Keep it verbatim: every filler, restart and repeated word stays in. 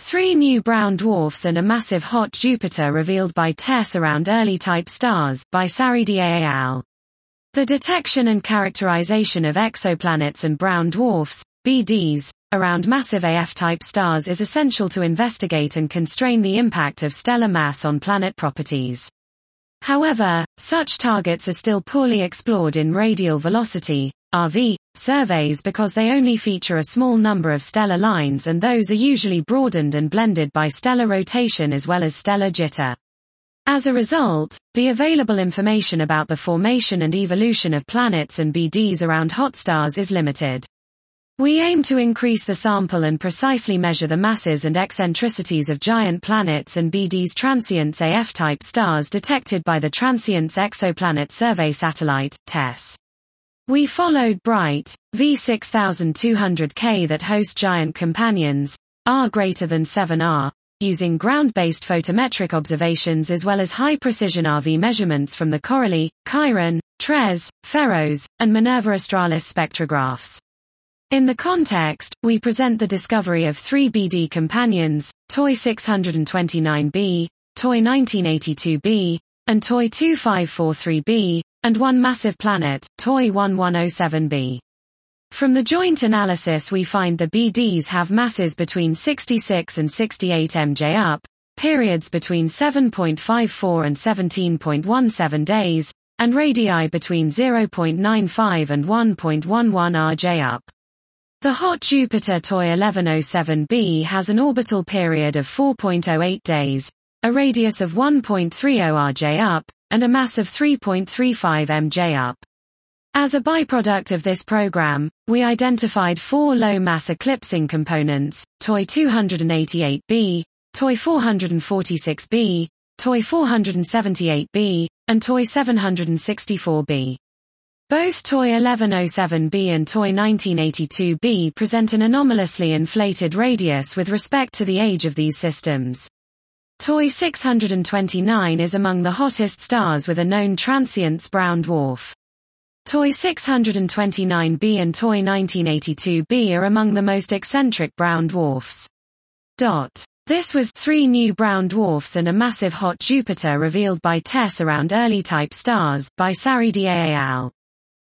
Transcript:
Three new brown dwarfs and a massive hot Jupiter revealed by TESS around early-type stars, by Saridi et al. The detection and characterization of exoplanets and brown dwarfs, B Ds, around massive A F-type stars is essential to investigate and constrain the impact of stellar mass on planet properties. However, such targets are still poorly explored in radial velocity, R V, surveys because they only feature a small number of stellar lines, and those are usually broadened and blended by stellar rotation as well as stellar jitter. As a result, the available information about the formation and evolution of planets and B Ds around hot stars is limited. We aim to increase the sample and precisely measure the masses and eccentricities of giant planets and B Ds transients A F-type stars detected by the Transients Exoplanet Survey Satellite, TESS. We followed bright, V six thousand two hundred K that host giant companions, R greater than seven R, using ground-based photometric observations as well as high-precision R V measurements from the Coralie, Chiron, TRES, Pharos, and Minerva Australis spectrographs. In the context, we present the discovery of three B D companions, T O I six twenty-nine b, T O I nineteen eighty-two b, and T O I twenty-five forty-three b, and one massive planet, T O I eleven oh seven b. From the joint analysis we find the B Ds have masses between sixty-six and sixty-eight M J up, periods between seven point five four and seventeen point one seven days, and radii between zero point nine five and one point one one R J up. The hot Jupiter T O I eleven oh seven b has an orbital period of four point oh eight days, a radius of one point three zero R J up, and a mass of three point three five M J up. As a byproduct of this program, we identified four low-mass eclipsing components, T O I two eighty-eight b, T O I four forty-six b, T O I four seventy-eight b, and T O I seven sixty-four b. Both T O I eleven oh seven b and T O I nineteen eighty-two b present an anomalously inflated radius with respect to the age of these systems. T O I six twenty-nine is among the hottest stars with a known transients brown dwarf. T O I six twenty-nine b and T O I nineteen eighty-two b are among the most eccentric brown dwarfs. Dot. This was three new brown dwarfs and a massive hot Jupiter revealed by TESS around early-type stars, by Saridi et al.